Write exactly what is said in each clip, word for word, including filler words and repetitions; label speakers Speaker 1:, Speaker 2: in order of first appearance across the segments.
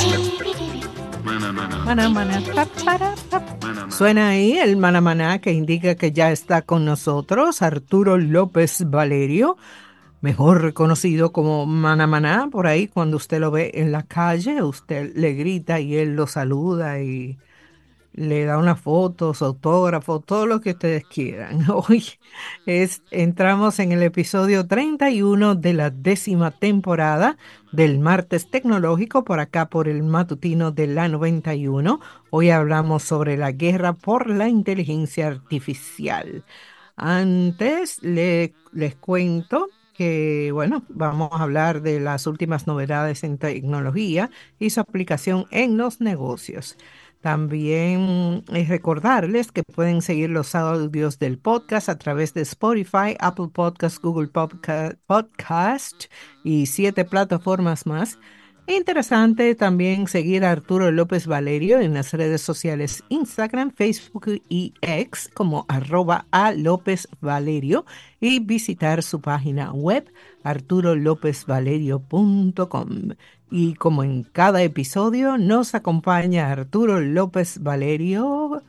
Speaker 1: Maná, maná, pa, para, pa. Suena ahí el maná maná que indica que ya está con nosotros Arturo López Valerio, mejor reconocido como Maná Maná. Por ahí cuando usted lo ve en la calle, usted le grita y él lo saluda y le da una foto, su autógrafo, todo lo que ustedes quieran. Hoy es, entramos en el episodio treinta y uno de la décima temporada del Martes Tecnológico, por acá por el matutino de la noventa y uno. Hoy hablamos sobre la guerra por la inteligencia artificial. Antes le, les cuento que, bueno, vamos a hablar de las últimas novedades en tecnología y su aplicación en los negocios. También es recordarles que pueden seguir los audios del podcast a través de Spotify, Apple Podcast, Google Podca- Podcast y siete plataformas más. Interesante también seguir a Arturo López Valerio en las redes sociales Instagram, Facebook y X como arroba a López Valerio y visitar su página web arturo lópez valerio punto com. Y como en cada episodio nos acompaña Arturo López Valerio,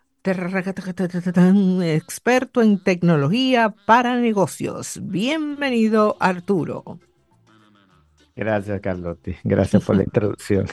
Speaker 1: experto en tecnología para negocios. Bienvenido, Arturo.
Speaker 2: Gracias, Carlotti. Gracias por la introducción.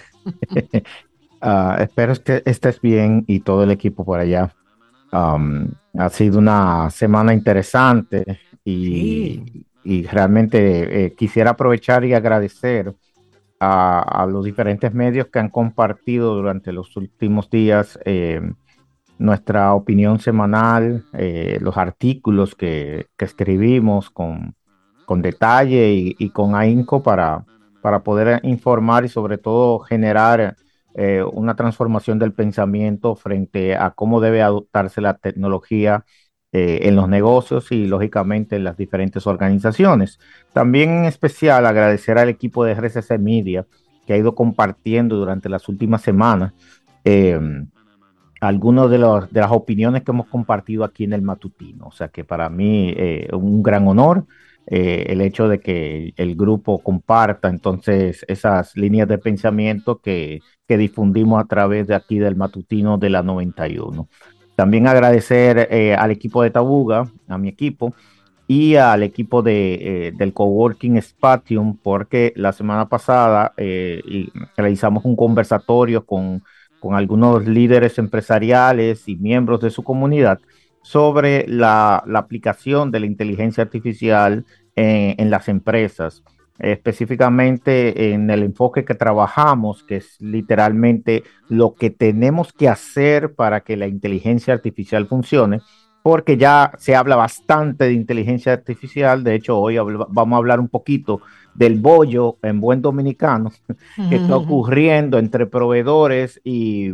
Speaker 2: Ah, espero que estés bien y todo el equipo por allá. Am, ha sido una semana interesante
Speaker 1: Sí.
Speaker 2: y, y realmente eh, quisiera aprovechar y agradecer a, a los diferentes medios que han compartido durante los últimos días eh, nuestra opinión semanal, eh, los artículos que, que escribimos con, con detalle y, y con ahínco para, para poder informar y sobre todo generar eh, una transformación del pensamiento frente a cómo debe adoptarse la tecnología eh, en los negocios y lógicamente en las diferentes organizaciones. También en especial agradecer al equipo de R C C Media que ha ido compartiendo durante las últimas semanas. eh, algunas de, los- de las opiniones que hemos compartido aquí en el matutino. O sea que para mí eh, un gran honor eh, el hecho de que el grupo comparta entonces esas líneas de pensamiento que, que difundimos a través de aquí del matutino de la noventa y uno. También agradecer eh, al equipo de Tabuga, a mi equipo, y al equipo de, eh, del Coworking Spatium, porque la semana pasada eh, y realizamos un conversatorio con, con algunos líderes empresariales y miembros de su comunidad sobre la, la aplicación de la inteligencia artificial en, en las empresas, específicamente en el enfoque que trabajamos, que es literalmente lo que tenemos que hacer para que la inteligencia artificial funcione, porque ya se habla bastante de inteligencia artificial. De hecho, hoy habl- vamos a hablar un poquito del bollo en buen dominicano que está ocurriendo entre proveedores y,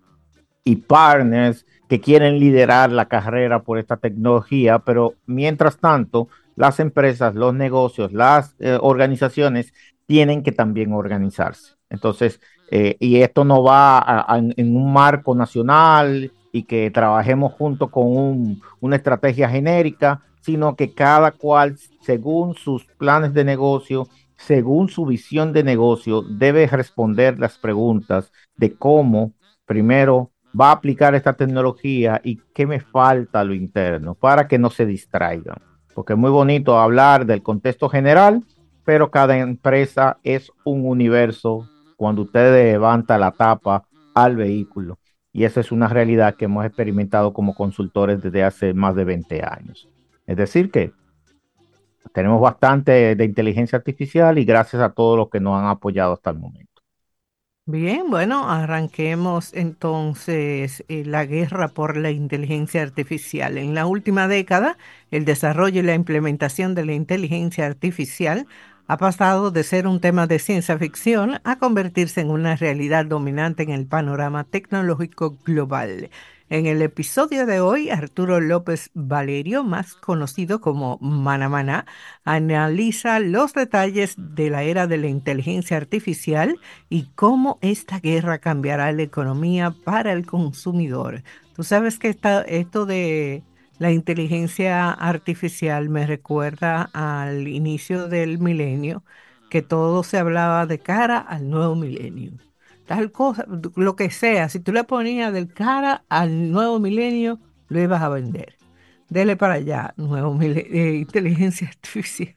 Speaker 2: y partners que quieren liderar la carrera por esta tecnología, pero mientras tanto, las empresas, los negocios, las eh, organizaciones tienen que también organizarse. Entonces, eh, y esto no va a- a- en un marco nacional y que trabajemos junto con un- una estrategia genérica, sino que cada cual, según sus planes de negocio, según su visión de negocio, debe responder las preguntas de cómo, primero, va a aplicar esta tecnología y qué me falta a lo interno para que no se distraigan. Porque es muy bonito hablar del contexto general, pero cada empresa es un universo cuando usted levanta la tapa al vehículo. Y esa es una realidad que hemos experimentado como consultores desde hace más de veinte años. Es decir, que tenemos bastante de inteligencia artificial y gracias a todos los que nos han apoyado hasta el momento.
Speaker 1: Bien, bueno, arranquemos entonces eh, la guerra por la inteligencia artificial. En la última década, el desarrollo y la implementación de la inteligencia artificial ha pasado de ser un tema de ciencia ficción a convertirse en una realidad dominante en el panorama tecnológico global. En el episodio de hoy, Arturo López Valerio, más conocido como Manamana, analiza los detalles de la era de la inteligencia artificial y cómo esta guerra cambiará la economía para el consumidor. Tú sabes que esta- esto de la inteligencia artificial me recuerda al inicio del milenio, que todo se hablaba de cara al nuevo milenio. tal cosa, lo que sea, si tú le ponías del cara al nuevo milenio, lo ibas a vender. Dele para allá, nuevo milenio, inteligencia artificial.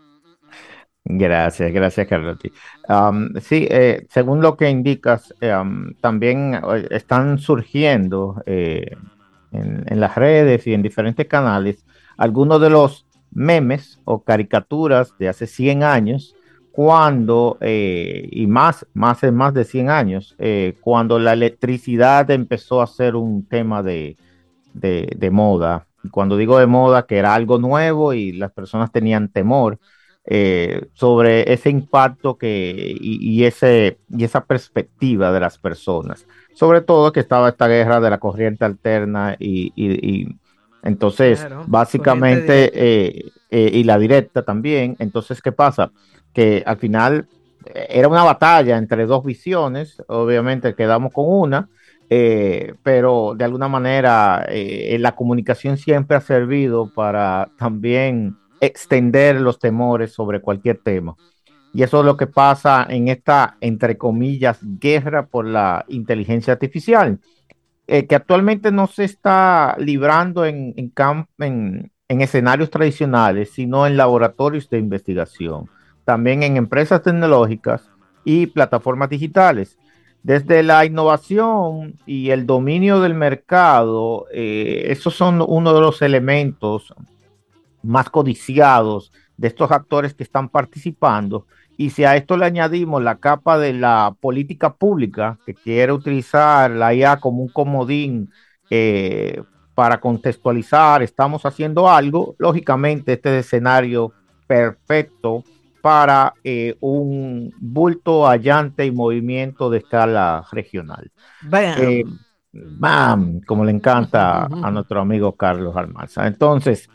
Speaker 2: Gracias, gracias, Carlotti. Am, sí, eh, según lo que indicas, eh, am, también eh, están surgiendo eh, en, en las redes y en diferentes canales algunos de los memes o caricaturas de hace cien años, cuando, eh, y más, más de más de cien años, eh, cuando la electricidad empezó a ser un tema de, de de moda. Y cuando digo de moda, que era algo nuevo y las personas tenían temor eh, sobre ese impacto que, y, y ese, y esa perspectiva de las personas. Sobre todo que estaba esta guerra de la corriente alterna y, y- y entonces
Speaker 1: Claro, corriente
Speaker 2: básicamente
Speaker 1: directa.
Speaker 2: eh, eh, y la directa también. Entonces, ¿qué pasa? Que al final eh, era una batalla entre dos visiones, obviamente quedamos con una. Eh, pero de alguna manera eh, la comunicación siempre ha servido para también extender los temores sobre cualquier tema. Y eso es lo que pasa en esta, entre comillas, guerra por la inteligencia artificial, eh, que actualmente no se está librando en, en, camp- en, en escenarios tradicionales, sino en laboratorios de investigación, también en empresas tecnológicas y plataformas digitales. Desde la innovación y el dominio del mercado, eh, esos son uno de los elementos más codiciados de estos actores que están participando. Y si a esto le añadimos la capa de la política pública, que quiere utilizar la I A como un comodín eh, para contextualizar, estamos haciendo algo, lógicamente este es el escenario perfecto para eh, un bulto hallante y movimiento de escala regional. Eh,
Speaker 1: Bam.
Speaker 2: Bam, como le encanta a nuestro amigo Carlos Almanza. Entonces,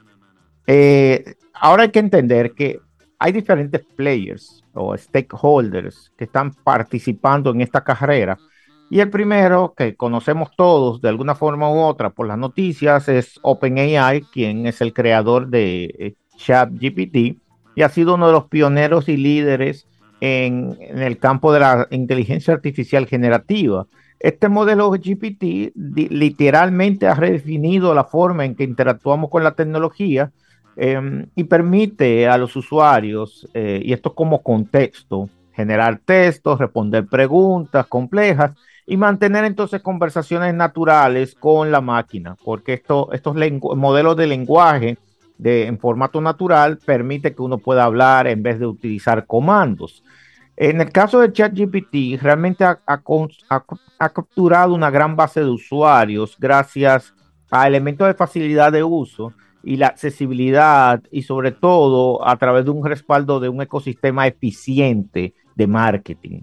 Speaker 2: eh, ahora hay que entender que hay diferentes players o stakeholders que están participando en esta carrera. Y el primero que conocemos todos de alguna forma u otra por las noticias es OpenAI, quien es el creador de eh, ChatGPT y ha sido uno de los pioneros y líderes en, en el campo de la inteligencia artificial generativa. Este modelo G P T di- literalmente ha redefinido la forma en que interactuamos con la tecnología eh, y permite a los usuarios, eh, y esto como contexto, generar textos, responder preguntas complejas y mantener entonces conversaciones naturales con la máquina, porque esto, estos modelos de lenguaje de, en formato natural permite que uno pueda hablar en vez de utilizar comandos. En el caso de ChatGPT, realmente ha, ha, ha, ha capturado una gran base de usuarios gracias a elementos de facilidad de uso y la accesibilidad y sobre todo a través de un respaldo de un ecosistema eficiente de marketing.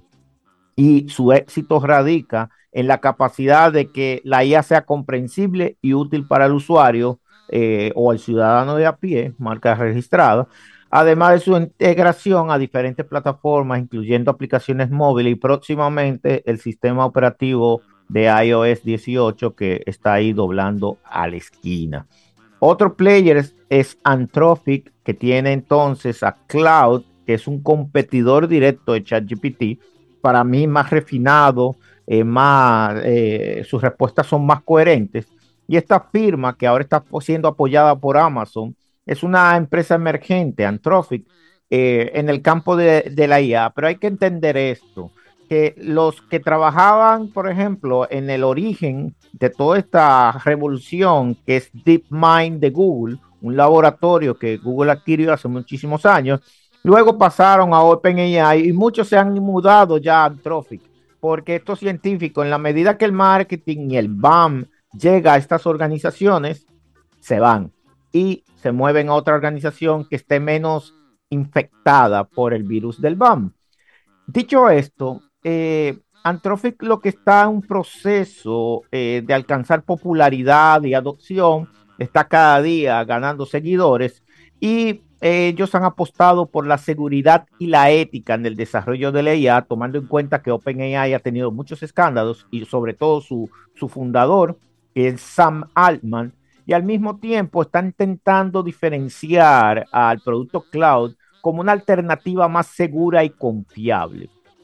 Speaker 2: Y su éxito radica en la capacidad de que la I A sea comprensible y útil para el usuario eh, o el ciudadano de a pie, marca registrada, además de su integración a diferentes plataformas, incluyendo aplicaciones móviles y próximamente el sistema operativo de iOS dieciocho que está ahí doblando a la esquina. Otro player es, es Anthropic, que tiene entonces a Cloud, que es un competidor directo de ChatGPT, para mí más refinado, eh, más, eh, sus respuestas son más coherentes. Y esta firma, que ahora está siendo apoyada por Amazon, es una empresa emergente, Anthropic, eh, en el campo de, de la I A. Pero hay que entender esto, que los que trabajaban, por ejemplo, en el origen de toda esta revolución que es DeepMind de Google, un laboratorio que Google adquirió hace muchísimos años, luego pasaron a OpenAI y muchos se han mudado ya a Anthropic, porque estos científicos, en la medida que el marketing y el B A M llega a estas organizaciones, se van y se mueven a otra organización que esté menos infectada por el virus del B A M. Dicho esto, eh, Anthropic lo que está en un proceso eh, de alcanzar popularidad y adopción, está cada día ganando seguidores y eh, ellos han apostado por la seguridad y la ética en el desarrollo de la I A, tomando en cuenta que OpenAI ha tenido muchos escándalos y sobre todo su, su fundador, que es Sam Altman, y al mismo tiempo están intentando diferenciar al producto cloud como una alternativa más segura y confiable.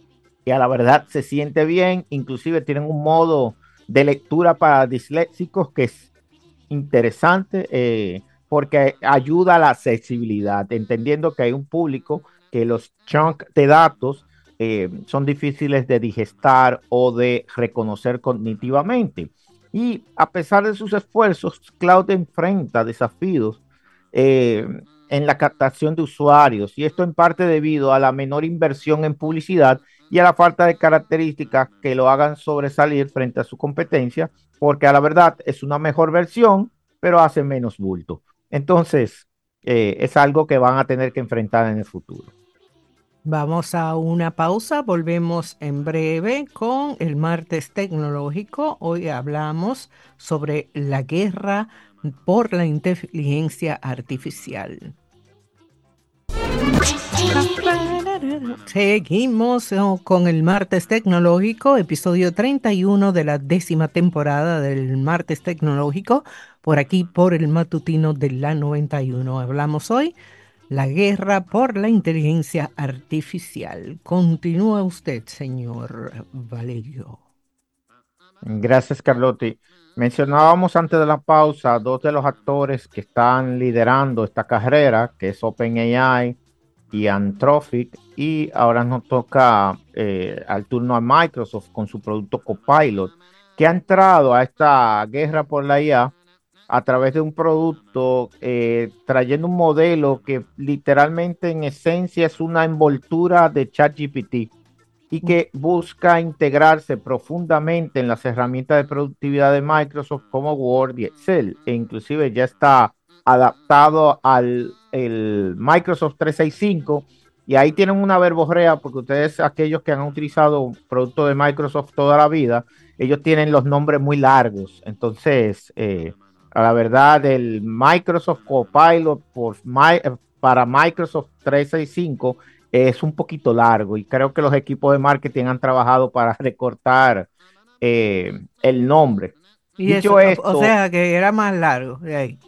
Speaker 2: y a la verdad se siente bien, inclusive tienen un modo de lectura para disléxicos que es interesante, eh, porque ayuda a la accesibilidad, entendiendo que hay un público que los chunks de datos eh, son difíciles de digestar o de reconocer cognitivamente. Y a pesar de sus esfuerzos, Cloud enfrenta desafíos eh, en la captación de usuarios, y esto en parte debido a la menor inversión en publicidad y a la falta de características que lo hagan sobresalir frente a su competencia, porque a la verdad es una mejor versión, pero hace menos bulto. Entonces, eh, es algo que van a tener que enfrentar en el futuro.
Speaker 1: Vamos a una pausa, volvemos en breve con el martes tecnológico. Hoy hablamos sobre la guerra por la inteligencia artificial. Seguimos con el martes tecnológico, episodio treinta y uno de la décima temporada del martes tecnológico, por aquí por el matutino de la noventa y uno. Hablamos hoy la guerra por la inteligencia artificial. Continúa usted, señor Valerio.
Speaker 2: Gracias, Carlotti. Mencionábamos antes de la pausa dos de los actores que están liderando esta carrera, que es OpenAI y Anthropic, y ahora nos toca eh, al turno a Microsoft con su producto Copilot, que ha entrado a esta guerra por la I A a través de un producto eh, trayendo un modelo que literalmente en esencia es una envoltura de ChatGPT y que busca integrarse profundamente en las herramientas de productividad de Microsoft como Word y Excel, e inclusive ya está adaptado al el Microsoft trescientos sesenta y cinco, y ahí tienen una verborrea porque ustedes, aquellos que han utilizado productos de Microsoft toda la vida, ellos tienen los nombres muy largos. Entonces, eh, a la verdad, el Microsoft Copilot por, para Microsoft trescientos sesenta y cinco es un poquito largo, y creo que los equipos de marketing han trabajado para recortar eh, el nombre.
Speaker 1: Y eso,
Speaker 2: Dicho
Speaker 1: o
Speaker 2: esto,
Speaker 1: sea que era más largo de ahí.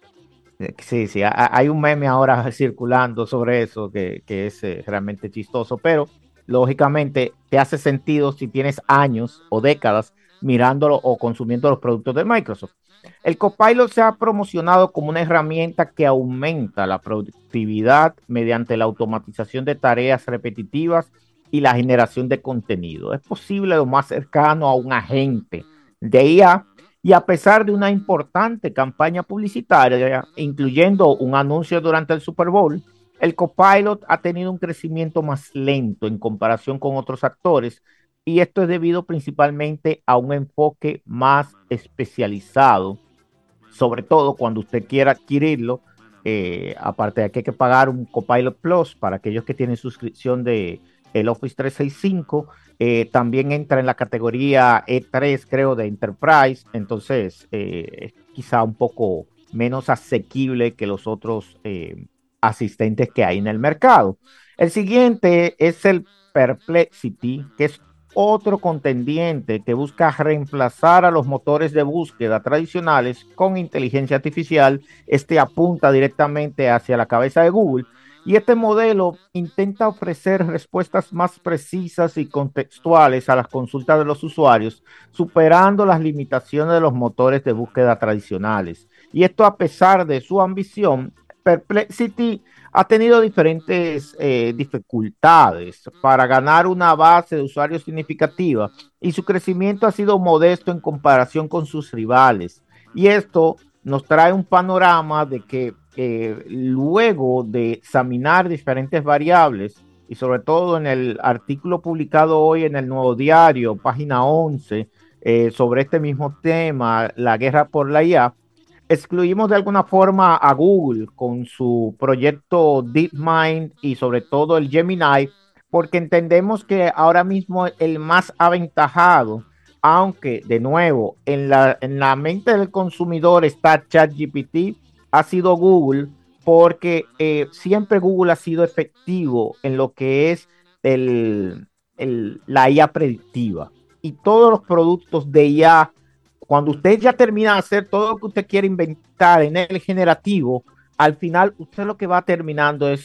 Speaker 2: eh, sí, sí, ha- hay un meme ahora circulando sobre eso que, que es eh, realmente chistoso, pero lógicamente te hace sentido si tienes años o décadas mirándolo o consumiendo los productos de Microsoft. El Copilot se ha promocionado como una herramienta que aumenta la productividad mediante la automatización de tareas repetitivas y la generación de contenido. Es posible lo más cercano a un agente de I A, y a pesar de una importante campaña publicitaria, incluyendo un anuncio durante el Super Bowl, el Copilot ha tenido un crecimiento más lento en comparación con otros actores, y esto es debido principalmente a un enfoque más especializado, sobre todo cuando usted quiera adquirirlo. Eh, aparte de que hay que pagar un Copilot Plus para aquellos que tienen suscripción de el Office trescientos sesenta y cinco, eh, también entra en la categoría E tres, creo, de Enterprise. Entonces eh, es quizá un poco menos asequible que los otros eh, asistentes que hay en el mercado. El siguiente es el Perplexity, que es otro contendiente que busca reemplazar a los motores de búsqueda tradicionales con inteligencia artificial. Este apunta directamente hacia la cabeza de Google, y este modelo intenta ofrecer respuestas más precisas y contextuales a las consultas de los usuarios, superando las limitaciones de los motores de búsqueda tradicionales. Y esto, a pesar de su ambición, Perplexity ha tenido diferentes eh, dificultades para ganar una base de usuarios significativa, y su crecimiento ha sido modesto en comparación con sus rivales. Y esto nos trae un panorama de que eh, luego de examinar diferentes variables, y sobre todo en el artículo publicado hoy en el Nuevo Diario, página once, eh, sobre este mismo tema, la guerra por la I A, excluimos de alguna forma a Google con su proyecto DeepMind y sobre todo el Gemini, porque entendemos que ahora mismo el más aventajado, aunque de nuevo en la, en la mente del consumidor está ChatGPT, ha sido Google, porque eh, siempre Google ha sido efectivo en lo que es el, el, la I A predictiva, y todos los productos de I A, cuando usted ya termina de hacer todo lo que usted quiere inventar en el generativo, al final usted lo que va terminando es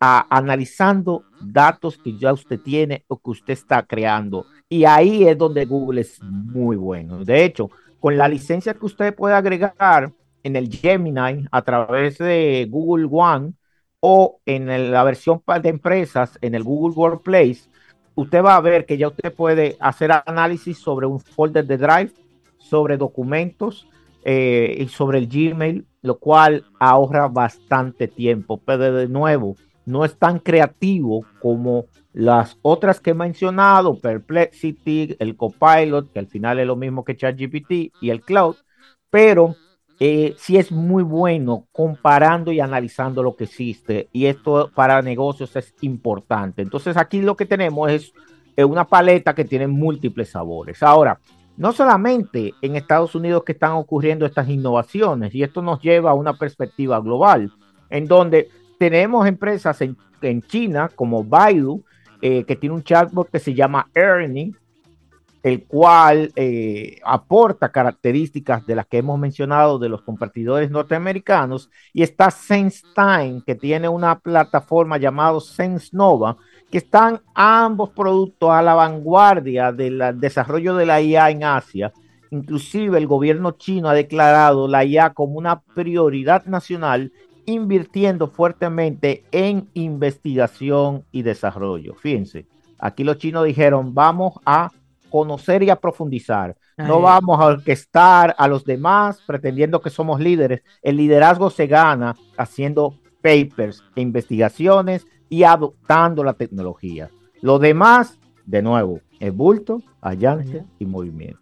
Speaker 2: a, analizando datos que ya usted tiene o que usted está creando. Y ahí es donde Google es muy bueno. De hecho, con la licencia que usted puede agregar en el Gemini a través de Google One o en el, la versión de empresas en el Google Workplace, usted va a ver que ya usted puede hacer análisis sobre un folder de Drive, sobre documentos eh, y sobre el Gmail, lo cual ahorra bastante tiempo. Pero de nuevo, no es tan creativo como las otras que he mencionado, Perplexity, el Copilot, que al final es lo mismo que ChatGPT y el Cloud, pero eh, sí es muy bueno comparando y analizando lo que existe, y esto para negocios es importante. Entonces aquí lo que tenemos es eh, una paleta que tiene múltiples sabores. Ahora, no solamente en Estados Unidos que están ocurriendo estas innovaciones, y esto nos lleva a una perspectiva global, en donde tenemos empresas en, en China como Baidu, eh, que tiene un chatbot que se llama Ernie, el cual eh, aporta características de las que hemos mencionado de los competidores norteamericanos, y está SenseTime, que tiene una plataforma llamada SenseNova, que están ambos productos a la vanguardia del desarrollo de la I A en Asia. Inclusive el gobierno chino ha declarado la I A como una prioridad nacional, invirtiendo fuertemente en investigación y desarrollo. Fíjense, aquí los chinos dijeron, vamos a conocer y a profundizar. No
Speaker 1: Ay,
Speaker 2: vamos a orquestar a los demás pretendiendo que somos líderes. El liderazgo se gana haciendo papers e investigaciones y adoptando la tecnología. Lo demás, de nuevo, es bulto, allance y movimiento.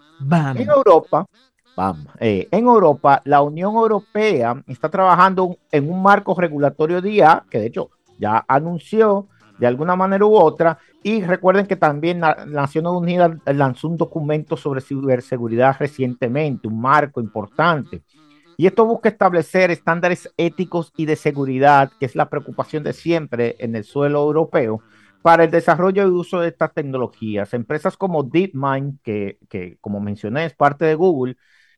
Speaker 2: En
Speaker 1: vamos.
Speaker 2: Europa, vamos, eh, en Europa, la Unión Europea está trabajando en un marco regulatorio de I A, que de hecho ya anunció de alguna manera u otra, y recuerden que también la Naciones Unidas lanzó un documento sobre ciberseguridad recientemente, un marco importante. Y esto busca establecer estándares éticos y de seguridad, que es la preocupación de siempre en el suelo europeo, para el desarrollo y uso de estas tecnologías. Empresas como DeepMind, que, que como mencioné es parte de Google,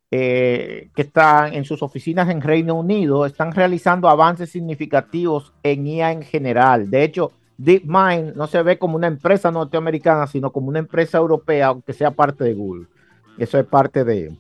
Speaker 2: eh, que están en sus oficinas en Reino Unido, están realizando avances significativos en I A en general. De hecho, DeepMind no se ve como una empresa norteamericana, sino como una empresa europea, aunque sea parte de Google. Eso es parte de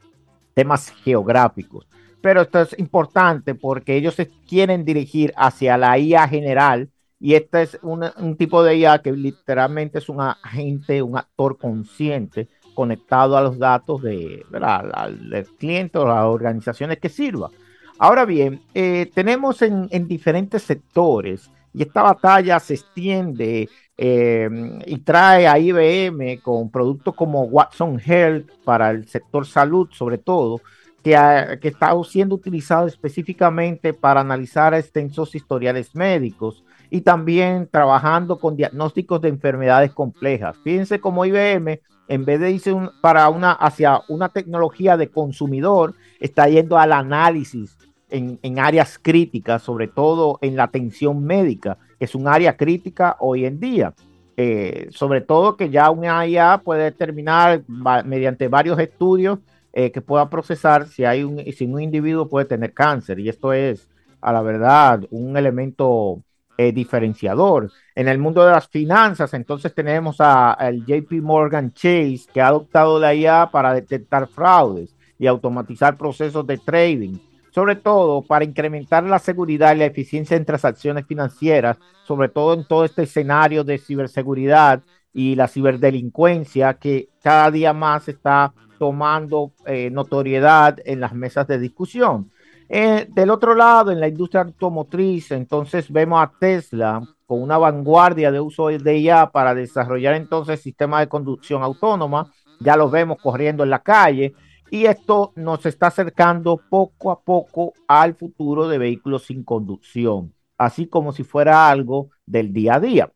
Speaker 2: temas geográficos. Pero esto es importante porque ellos se quieren dirigir hacia la I A general, y este es un, un tipo de I A que literalmente es un agente, un actor consciente conectado a los datos de, ¿verdad?, al, del cliente o las organizaciones que sirva. Ahora bien, eh, tenemos en, en diferentes sectores, y esta batalla se extiende eh, y trae a I B M con productos como Watson Health para el sector salud, sobre todo, que, ha, que está siendo utilizado específicamente para analizar extensos historiales médicos y también trabajando con diagnósticos de enfermedades complejas. Fíjense cómo I B M, en vez de irse un, para una, hacia una tecnología de consumidor, está yendo al análisis en, en áreas críticas, sobre todo en la atención médica, que es un área crítica hoy en día. Eh, sobre todo que ya una I A puede determinar va, mediante varios estudios eh, que pueda procesar si hay un, si un individuo puede tener cáncer, y esto es a la verdad un elemento eh, diferenciador. En el mundo de las finanzas, entonces tenemos al J P Morgan Chase, que ha adoptado la I A para detectar fraudes y automatizar procesos de trading, sobre todo para incrementar la seguridad y la eficiencia en transacciones financieras, sobre todo en todo este escenario de ciberseguridad y la ciberdelincuencia que cada día más está tomando eh, notoriedad en las mesas de discusión. Eh, del otro lado, en la industria automotriz, entonces vemos a Tesla con una vanguardia de uso de I A para desarrollar entonces sistemas de conducción autónoma. Ya los vemos corriendo en la calle, y esto nos está acercando poco a poco al futuro de vehículos sin conducción, así como si fuera algo del día a día.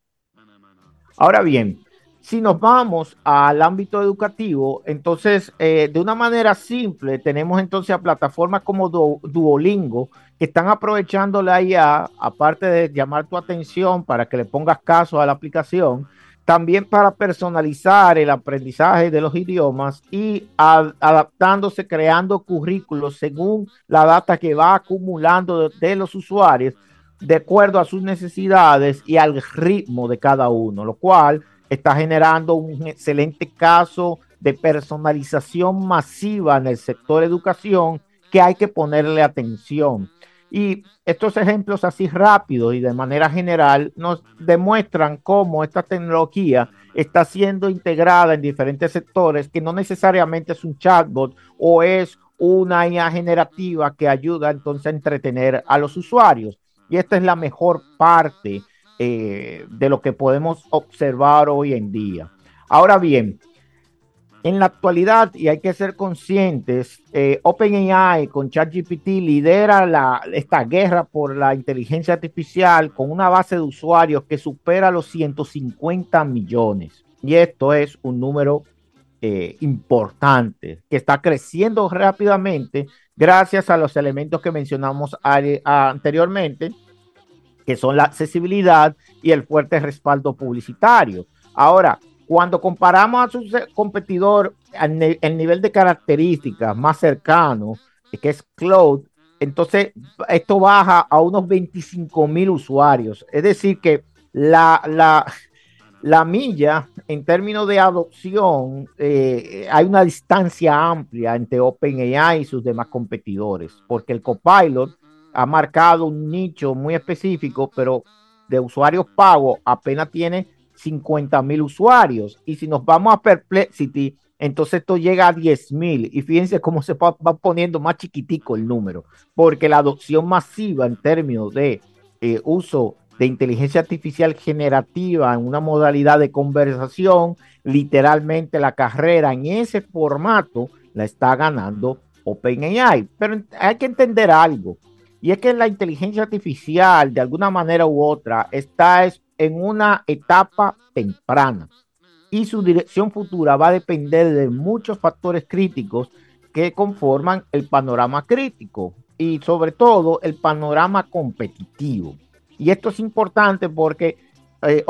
Speaker 2: Ahora bien, si nos vamos al ámbito educativo, entonces eh, de una manera simple tenemos entonces a plataformas como du Duolingo, que están aprovechando la I A, aparte de llamar tu atención para que le pongas caso a la aplicación, también para personalizar el aprendizaje de los idiomas y a, adaptándose, creando currículos según la data que va acumulando de, de los usuarios, de acuerdo a sus necesidades y al ritmo de cada uno, lo cual está generando un excelente caso de personalización masiva en el sector educación que hay que ponerle atención. Y estos ejemplos así rápidos y de manera general nos demuestran cómo esta tecnología está siendo integrada en diferentes sectores, que no necesariamente es un chatbot o es una I A generativa que ayuda entonces a entretener a los usuarios. Y esta es la mejor parte eh, de lo que podemos observar hoy en día. Ahora bien, en la actualidad, y hay que ser conscientes, eh, OpenAI con ChatGPT lidera la, esta guerra por la inteligencia artificial con una base de usuarios que supera los ciento cincuenta millones. Y esto es un número eh, importante que está creciendo rápidamente gracias a los elementos que mencionamos a, a, anteriormente, que son la accesibilidad y el fuerte respaldo publicitario. Ahora, cuando comparamos a su competidor, el, el nivel de características más cercano, que es Cloud, entonces esto baja a unos veinticinco mil usuarios. Es decir, que la, la, la milla en términos de adopción, eh, hay una distancia amplia entre OpenAI y sus demás competidores, porque el Copilot ha marcado un nicho muy específico, pero de usuarios pagos apenas tiene cincuenta mil usuarios. Y si nos vamos a Perplexity, entonces esto llega a diez mil. Y fíjense cómo se va, va poniendo más chiquitico el número, porque la adopción masiva en términos de eh, uso de inteligencia artificial generativa en una modalidad de conversación, literalmente la carrera en ese formato la está ganando OpenAI. Pero hay que entender algo, y es que la inteligencia artificial, de alguna manera u otra, está en una etapa temprana y su dirección futura va a depender de muchos factores críticos que conforman el panorama crítico y sobre todo el panorama competitivo. Y esto es importante porque eh,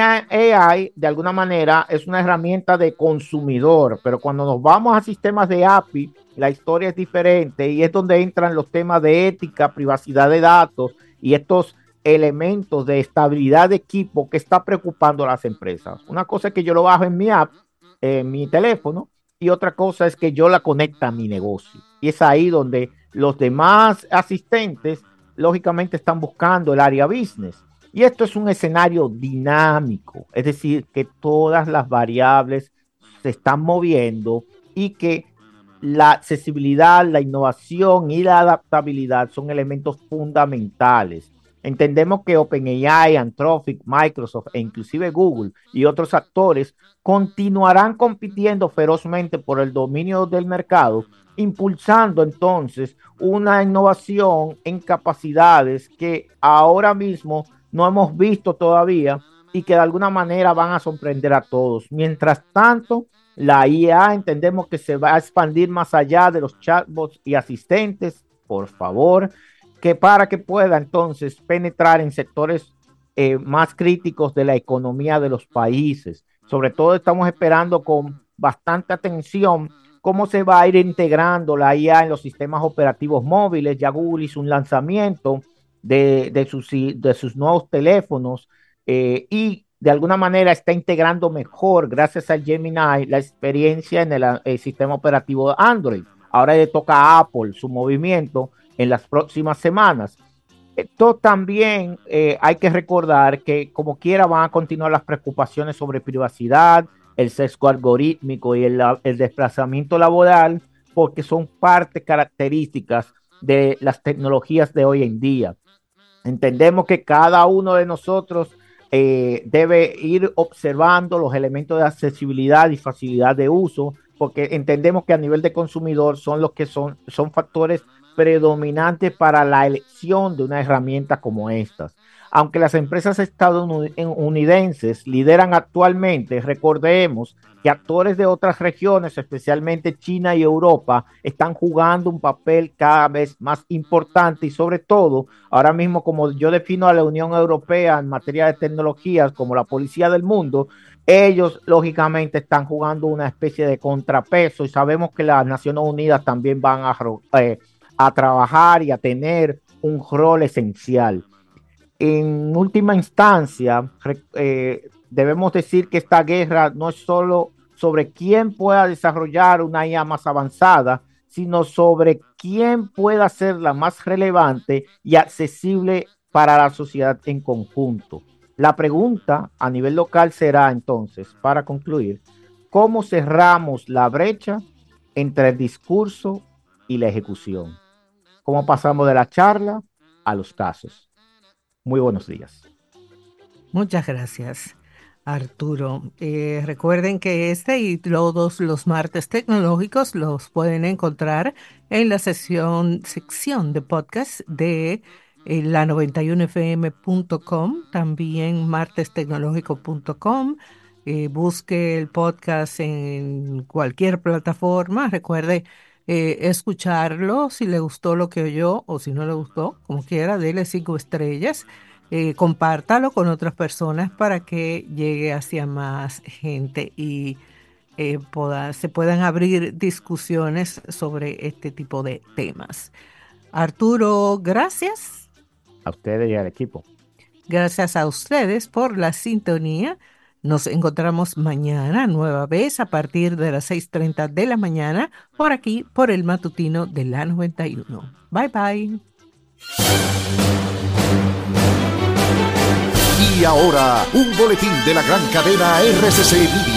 Speaker 2: OpenAI de alguna manera es una herramienta de consumidor, pero cuando nos vamos a sistemas de A P I, la historia es diferente y es donde entran los temas de ética, privacidad de datos y estos elementos de estabilidad de equipo que está preocupando a las empresas. Una cosa es que yo lo bajo en mi app, en mi teléfono, y otra cosa es que yo la conecta a mi negocio. Y es ahí donde los demás asistentes, lógicamente, están buscando el área business. Y esto es un escenario dinámico, es decir, que todas las variables se están moviendo y que la accesibilidad, la innovación y la adaptabilidad son elementos fundamentales. Entendemos que OpenAI, Anthropic, Microsoft e inclusive Google y otros actores continuarán compitiendo ferozmente por el dominio del mercado, impulsando entonces una innovación en capacidades que ahora mismo no hemos visto todavía y que de alguna manera van a sorprender a todos. Mientras tanto, la I A entendemos que se va a expandir más allá de los chatbots y asistentes, por favor, que para que pueda entonces penetrar en sectores eh, más críticos de la economía de los países. Sobre todo estamos esperando con bastante atención cómo se va a ir integrando la I A en los sistemas operativos móviles. Ya Google hizo un lanzamiento de, de, sus, de sus nuevos teléfonos eh, y de alguna manera está integrando mejor, gracias al Gemini, la experiencia en el, el sistema operativo de Android. Ahora le toca a Apple su movimiento en las próximas semanas. Esto también eh, hay que recordar que como quiera van a continuar las preocupaciones sobre privacidad, el sesgo algorítmico y el, el desplazamiento laboral, porque son parte características de las tecnologías de hoy en día. Entendemos que cada uno de nosotros eh, debe ir observando los elementos de accesibilidad y facilidad de uso, porque entendemos que a nivel de consumidor son los que son, son factores predominantes para la elección de una herramienta como estas. Aunque las empresas estadounidenses lideran actualmente, recordemos que actores de otras regiones, especialmente China y Europa, están jugando un papel cada vez más importante y sobre todo, ahora mismo como yo defino a la Unión Europea en materia de tecnologías como la policía del mundo, ellos lógicamente están jugando una especie de contrapeso y sabemos que las Naciones Unidas también van a, eh, a trabajar y a tener un rol esencial. en última instancia, eh, debemos decir que esta guerra no es solo sobre quién pueda desarrollar una I A más avanzada, sino sobre quién pueda hacerla más relevante y accesible para la sociedad en conjunto. La pregunta a nivel local será entonces, para concluir, ¿cómo cerramos la brecha entre el discurso y la ejecución? ¿Cómo pasamos de la charla a los casos? Muy buenos días.
Speaker 1: Muchas gracias, Arturo. Eh, recuerden que este y todos los martes tecnológicos los pueden encontrar en la sesión, sección de podcast de eh, la noventa y uno f m punto com, también martes tecnológico punto com. Eh, busque el podcast en cualquier plataforma. Recuerde eh, escucharlo si le gustó lo que oyó o si no le gustó, como quiera, dele cinco estrellas. Eh, compártalo con otras personas para que llegue hacia más gente y eh, poda- se puedan abrir discusiones sobre este tipo de temas. Arturo, gracias.
Speaker 2: A ustedes y al equipo.
Speaker 1: Gracias a ustedes por la sintonía. Nos encontramos mañana, nueva vez, a partir de las seis treinta de la mañana, por aquí, por el matutino de la noventa y uno. Bye bye.
Speaker 3: Y ahora, un boletín de la gran cadena R C C Media.